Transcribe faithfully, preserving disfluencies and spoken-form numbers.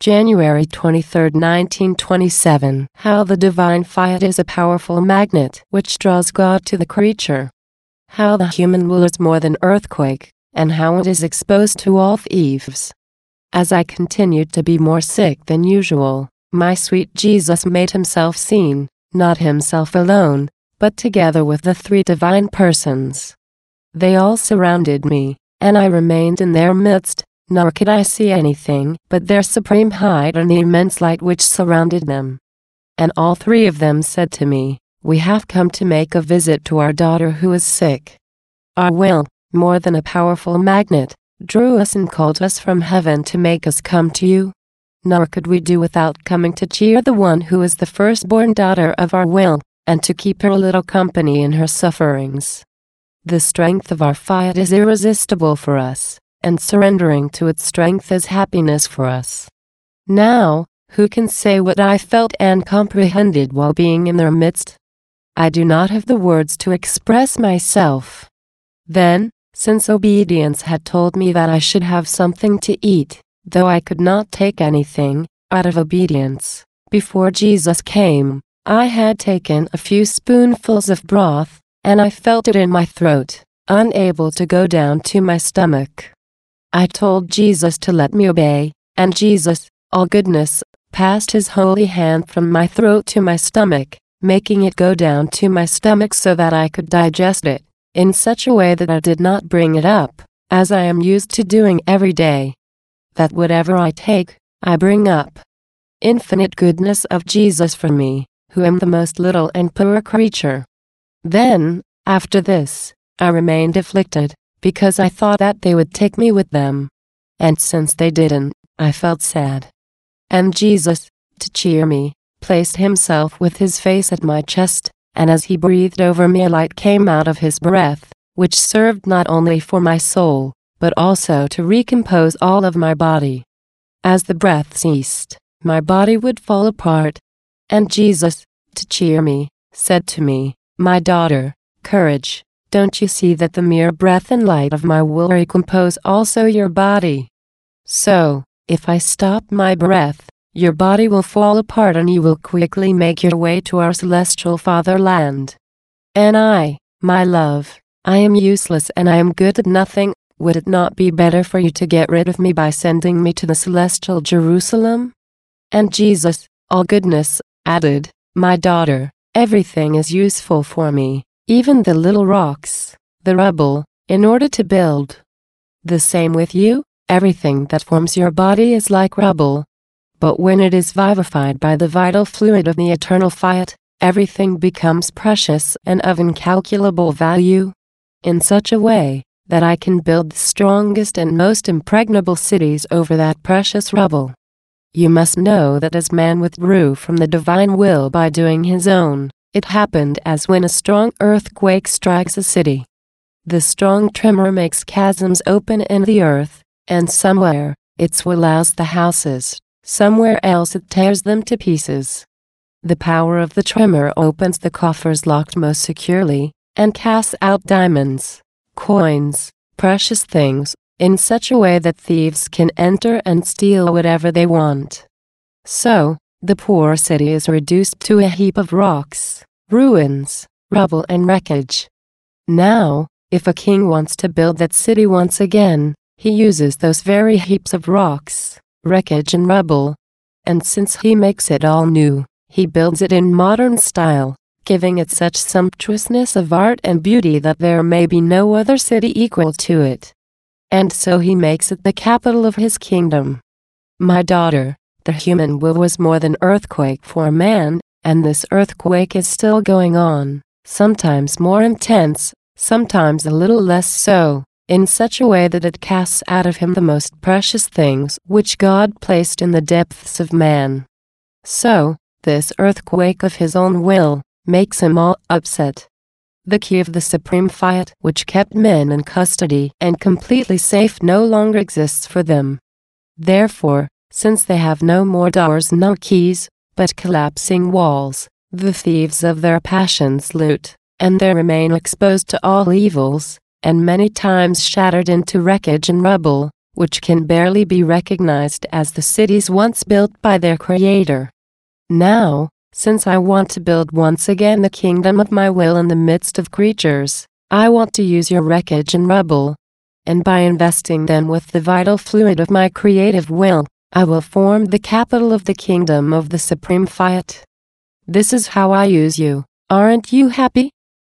January twenty-third, nineteen twenty-seven. How the divine fiat is a powerful magnet which draws God to the creature. How the human will is more than earthquake, and how it is exposed to all thieves. As I continued to be more sick than usual, my sweet Jesus made himself seen, not himself alone, but together with the three divine persons. They all surrounded me, and I remained in their midst, nor could I see anything but their supreme height and the immense light which surrounded them. And all three of them said to me, "We have come to make a visit to our daughter who is sick." Our will, more than a powerful magnet, drew us and called us from heaven to make us come to you. Nor could we do without coming to cheer the one who is the firstborn daughter of our will, and to keep her a little company in her sufferings. The strength of our fiat is irresistible for us, and surrendering to its strength is happiness for us. Now, who can say what I felt and comprehended while being in their midst? I do not have the words to express myself. Then, since obedience had told me that I should have something to eat, though I could not take anything, out of obedience, before Jesus came, I had taken a few spoonfuls of broth, and I felt it in my throat, unable to go down to my stomach. I told Jesus to let me obey, and Jesus, all goodness, passed his holy hand from my throat to my stomach, making it go down to my stomach so that I could digest it, in such a way that I did not bring it up, as I am used to doing every day. That whatever I take, I bring up. Infinite goodness of Jesus for me, who am the most little and poor creature. Then, after this, I remained afflicted, because I thought that they would take me with them. And since they didn't, I felt sad. And Jesus, to cheer me, placed himself with his face at my chest, and as he breathed over me a light came out of his breath, which served not only for my soul, but also to recompose all of my body. As the breath ceased, my body would fall apart. And Jesus, to cheer me, said to me, "My daughter, courage. Don't you see that the mere breath and light of my will recompose also your body? So, if I stop my breath, your body will fall apart and you will quickly make your way to our celestial fatherland. And I, my love, I am useless and I am good at nothing. Would it not be better for you to get rid of me by sending me to the celestial Jerusalem?" And Jesus, all goodness, added, "My daughter, everything is useful for me, even the little rocks, the rubble, in order to build. The same with you, everything that forms your body is like rubble. But when it is vivified by the vital fluid of the eternal fiat, everything becomes precious and of incalculable value, in such a way that I can build the strongest and most impregnable cities over that precious rubble. You must know that as man withdrew from the divine will by doing his own, it happened as when a strong earthquake strikes a city. The strong tremor makes chasms open in the earth, and somewhere, it swallows the houses, somewhere else it tears them to pieces. The power of the tremor opens the coffers locked most securely, and casts out diamonds, coins, precious things, in such a way that thieves can enter and steal whatever they want. So, the poor city is reduced to a heap of rocks, ruins, rubble and wreckage. Now, if a king wants to build that city once again, he uses those very heaps of rocks, wreckage and rubble. And since he makes it all new, he builds it in modern style, giving it such sumptuousness of art and beauty that there may be no other city equal to it. And so he makes it the capital of his kingdom. My daughter, the human will was more than earthquake for man, and this earthquake is still going on, sometimes more intense, sometimes a little less so, in such a way that it casts out of him the most precious things which God placed in the depths of man. So, this earthquake of his own will makes him all upset. The key of the supreme fiat which kept men in custody and completely safe no longer exists for them. Therefore, since they have no more doors nor keys, but collapsing walls, the thieves of their passions loot, and they remain exposed to all evils, and many times shattered into wreckage and rubble, which can barely be recognized as the cities once built by their creator. Now, since I want to build once again the kingdom of my will in the midst of creatures, I want to use your wreckage and rubble. And by investing them with the vital fluid of my creative will, I will form the capital of the kingdom of the Supreme Fiat. This is how I use you. Aren't you happy?